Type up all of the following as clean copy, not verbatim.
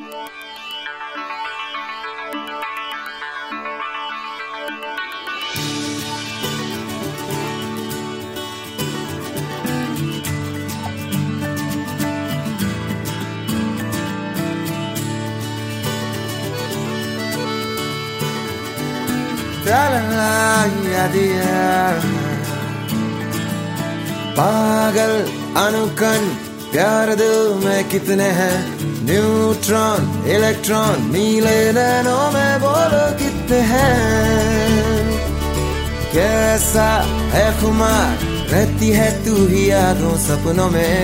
पागल अनुकण प्यार दिल में कितने हैं, न्यूट्रॉन इलेक्ट्रॉन नीले नैनों में बोलो कितने हैं। कैसा है खुमार रहती है तू ही यादों सपनों में।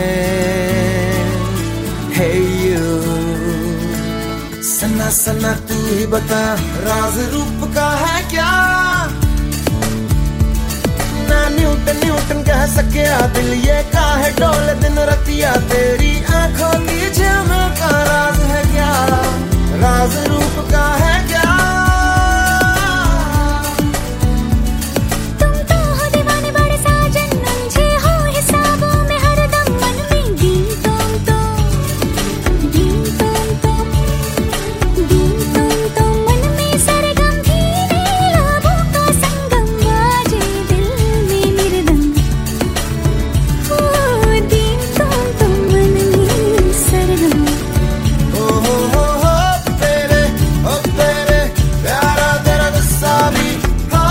Hey you, सन्ना सन्ना तू ही बता राज रूप का है क्या। ना न्यूटन न्यूटन कह सके दिल ये काहे डोले दिन रतिया, तेरी आंखों की झिलमिल का राज है क्या, राज रूप का है क्या। तुम तो हो दीवाने बड़े साजन, उलझे हो हिसाबों में हरदम मन में। डीम टोम टोम डीम टोम टोम डीम टोम टोम मन में सरगम धीरे लाबों का संगम, बाजे दिल में मिर्दम। ओ डीम टोम टोम मन में सरगम। ओ तेरे प्यारा तेरा गुस्सा भी। हो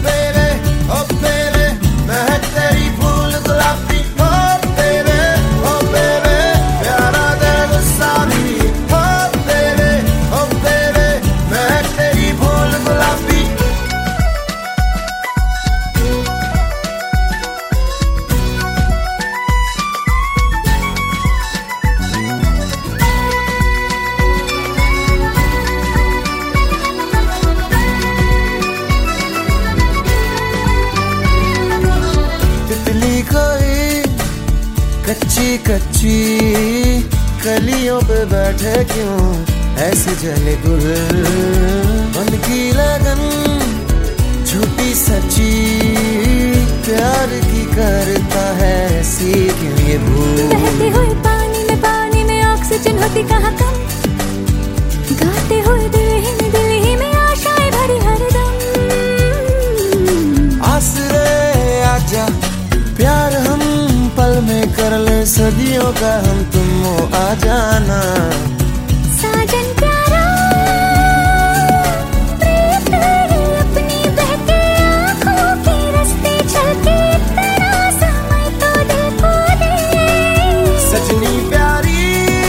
तेरे महक तेरी फूल गुलाबी। हो तेरे प्यारा तेरा गुस्सा भी। हो तेरे महक तेरी फूल गुलाबी। तितली कोई कच्ची कच्ची कलियों पे बैठे क्यों ऐसे जले गुल। मन की लगन झूठी सच्ची प्यार की करता है ऐसी क्यों ये भूल। बहते हुए पानी में ऑक्सीजन होती कहाँ कम। गाते हुए दिल ही में आशाएं भरी हरदम। आसरे आजा प्यार हम पल में कर ले, सदियों का हम तुम हो आ जाना। साजन प्यारा प्रीत तेरी अपनी बहती आँखों के रास्ते चलती, तेरा समय तो देखो दे। सजनी प्यारी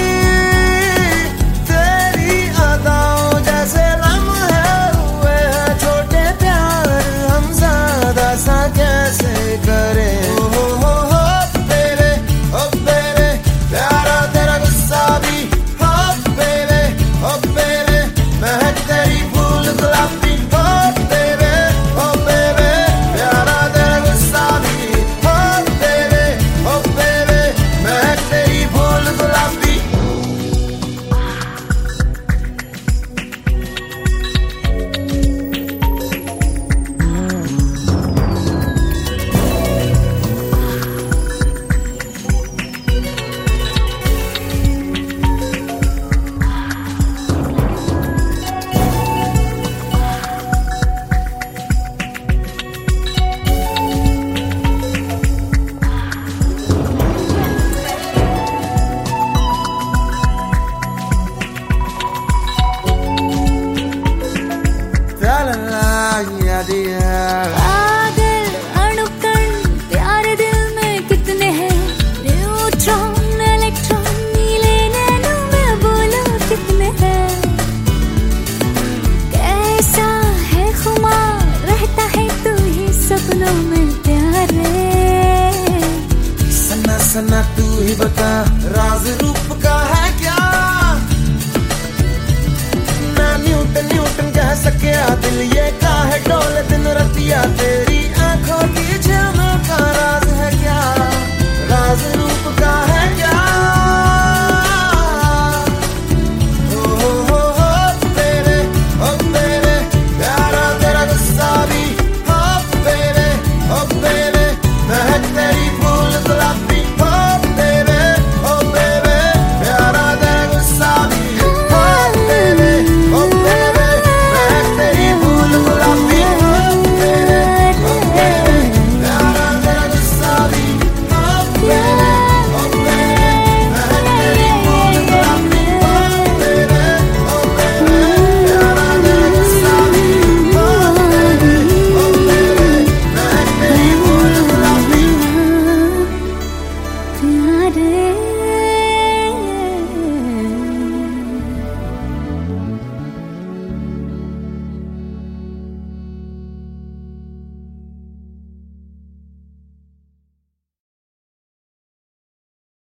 तेरी अदाओं जैसे लम्हे हुए हैं छोटे प्यार, हम ज्यादा सा कैसे करें। तेरे प्यारा तेरा गुस्सा भी। हो तेरे महक तेरी फूल गुलाबी। हो तेरे प्यारा तेरा गुस्सा भी। हो तेरे महक तेरी फूल गुलाबी। पागल अणुकण प्यार दिल में कितने हैं, न्यूट्रॉन इलेक्ट्रॉन नीले नैनों में बोलो कितने हैं। कैसा है खुमार रहता है तू ही सपनों में प्यारे। सन्ना सन्ना तू ही बता राज रूप का है क्या। ना न्यूटन न्यूटन कह सके दिल ये काहे डोले दिन रतिया, तेरी आंखों की झिलमिल का राज